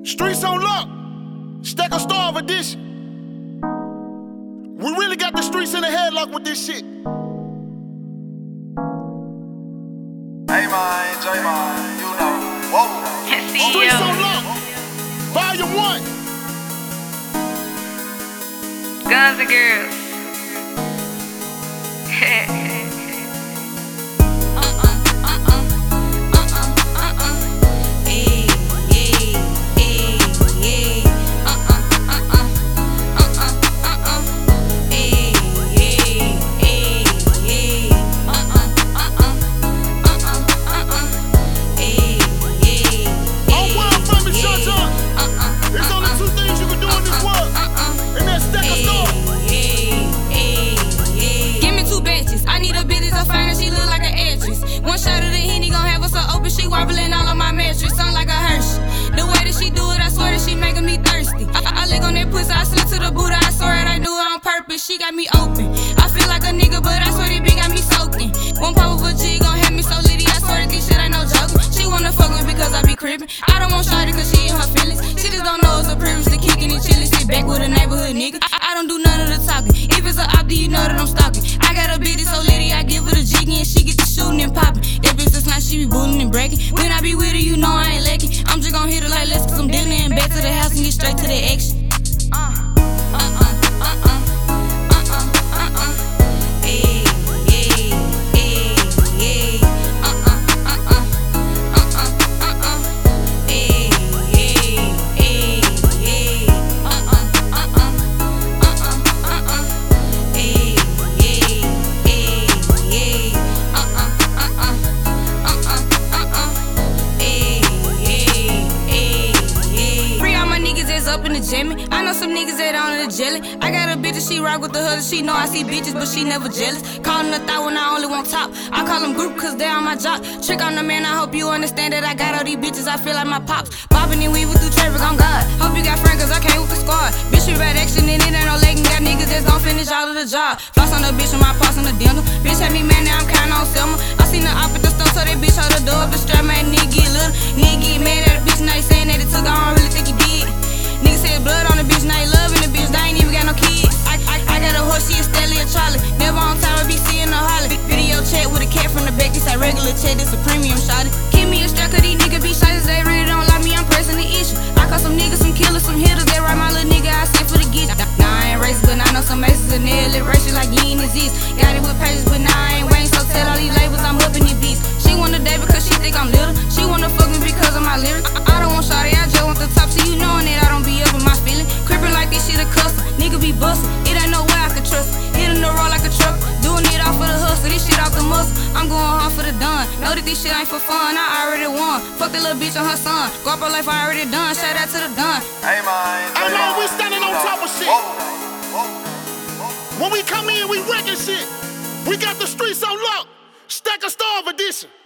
Streets on lock, Stack of Starve edition. We really got the streets in the headlock with this shit. Hey man, J-Man, you know. Whoa. Streets on lock, Volume 1. Guns and girls. Warbling all on my mattress, sound like a Hershey. The way that she do it, I swear that she making me thirsty. I lick on that pussy, I slip to the Buddha, I swear that I do it on purpose. She got me open. I feel like a nigga, but I swear that bitch got me soaking. One pop of a G gon' have me so litty, I swear that this shit ain't no joke. She wanna fuck me because I be cribbin'. I don't want shorty cause she in her feelings. She just don't know it's a privilege to kick and chill and sit back with a neighborhood nigga. I don't do none of the talking. If it's a op, then you know that I'm stalking. I got a bitch so litty, I give her the jiggy and she get the shooting and popping. That bitch that's not, she be bullying and breaking. When I be with her, you know I ain't lacking. I'm just gon' hit her like let's get some dinner and back to the house and get straight to the action. Up in the Jimmy. I know some niggas that on the jelly. I got a bitch that she rock with the hood. She know I see bitches, but she never jealous. Callin' a thought when I only want top. I call them group cause they on my job. Trick on the man, I hope you understand that I got all these bitches. I feel like my pops. Bobbing and weaving through traffic on God. Hope you got friends cause I came with the squad. Bitch, we bad action and it ain't no legging. Got niggas that's gon' finish all of the job. Floss on the bitch with my paws on the dental. Bitch had me mad, now I'm counting on Selma. I seen the op at the store, so that bitch hold the door up the strap. Man, nigga get little. Nigga get mad at the bitch, now he saying that it took. I don't really think he did. Niggas said blood on the bitch, now he loving the bitch, they ain't even got no kids. I got a horse, she a Stanley or Charlie. Never on time, I be seeing her holler. Video chat with a cat from the back, this a regular chat, this a premium shot. Give me a strap, cause these niggas be shot, they really don't like me, I'm pressing the issue. I call some niggas, some killers, some hitters, they write my little nigga, I send for the get. Nah, I ain't racist, but I know some aces and nail it racist like you ain't exist. Got it with patience, but now I ain't waiting, so tell all these labels I'm up in these beats. She wanna date because she think I'm little. She wanna fuck me because of my lyrics. I don't want shawty, I just want the top, so you knowing that I don't be up in my feelings. Crippin' like this shit a custom, nigga be bustin'. It ain't no way I can trust it. Hitting the road like a truck, doing it off for the hustle. This shit off the muscle, I'm going hard for the done. Know that this shit ain't for fun, I already won. Fuck that little bitch on her son. Go up her life, I already done. Shout out to the done. Hey man, Hey man, we standing on top of shit. When we come in, we wrecking shit. We got the streets on lock. Stack of Starve edition.